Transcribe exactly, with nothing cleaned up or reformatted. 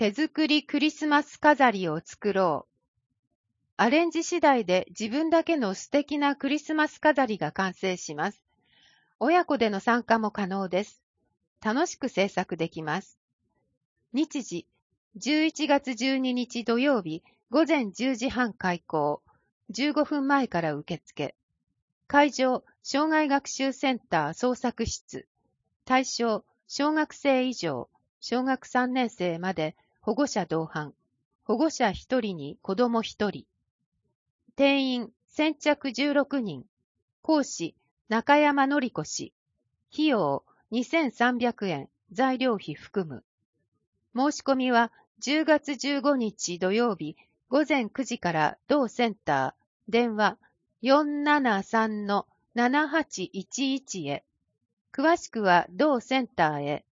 手作りクリスマス飾りを作ろう。アレンジ次第で自分だけの素敵なクリスマス飾りが完成します。親子での参加も可能です。楽しく制作できます。日時、じゅういちがつじゅうににち土曜日午前じゅうじはん開講。じゅうごふんまえから受付。会場、障害学習センター創作室。対象、小学生以上、小学さんねん生まで保護者同伴。保護者ひとりに子供ひとり。定員、先着じゅうろくにん。講師、中山典子氏。費用、にせんさんびゃくえん。材料費含む。申し込みはじゅうがつじゅうごにち土曜日午前くじから同センター、電話 よんななさんのななはちいちいち へ。詳しくは同センターへ。